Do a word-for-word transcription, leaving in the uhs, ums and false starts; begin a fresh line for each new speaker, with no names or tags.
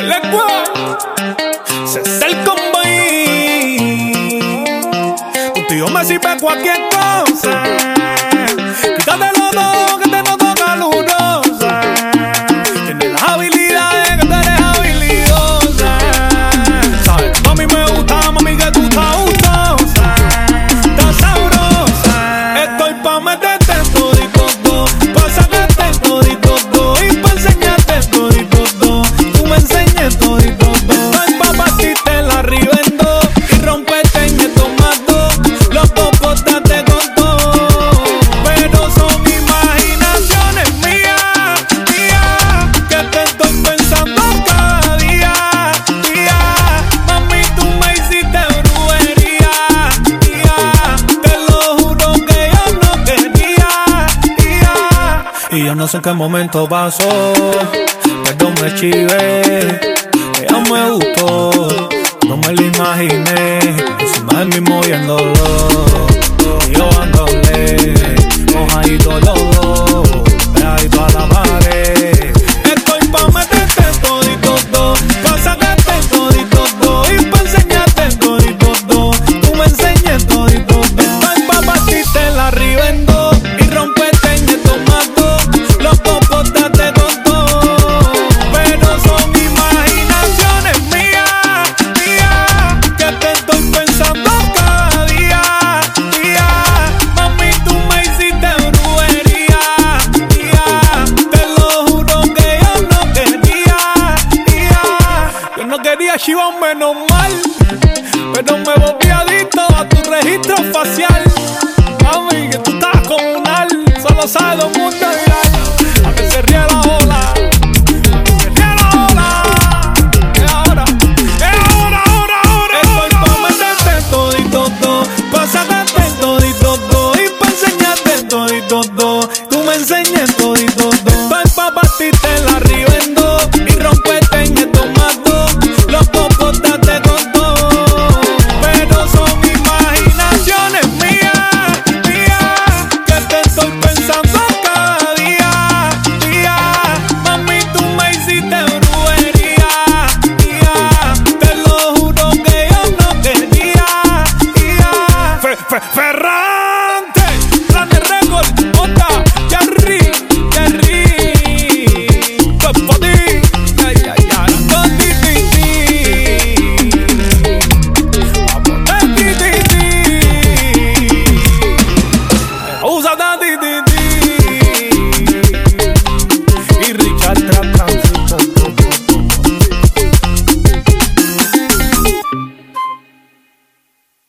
Lengua, se está el combo ahí. Contigo me sirve cualquier cosa. Quítate los dos que te noto calurosa. Tienes las habilidades que tú eres habilidosa. Sabes, mami me gusta, mami que tú estás gustosa. Estás sabrosa. Estoy pa' meterte todito todo, pa' sacarte todito todo y pa' enseñarte todito todo. Tú me enseñas todito todo. Estoy pa' partirte la arriba en dos y romperte en estos matos. Los popos date con todo, pero son imaginaciones mías, mías, que te estoy pensando cada día, día. Mami, tú me hiciste brujería, día. Te lo juro que yo no quería, día. Y yo no sé en qué momento pasó, pero me chivé. Ella me gustó, no me lo imaginé. Encima de mí moviéndolo, y yo dándole mojadito los dos, pegadito a la pared. Estoy pa' meterte todito todo, pa' sacarte todito todo y pa' enseñarte todito todo. Tú me enseñas todito todo. Estoy pa' partirte la arriba en dos y romperte en estos matos. Los popos date con todo, pero son imaginaciones mías, mías, que te estoy pensando cada día, día. Mami, tú me hiciste brujería, día. Te lo juro que yo no quería, día. Yo no quería chivar menos mal, pero me voy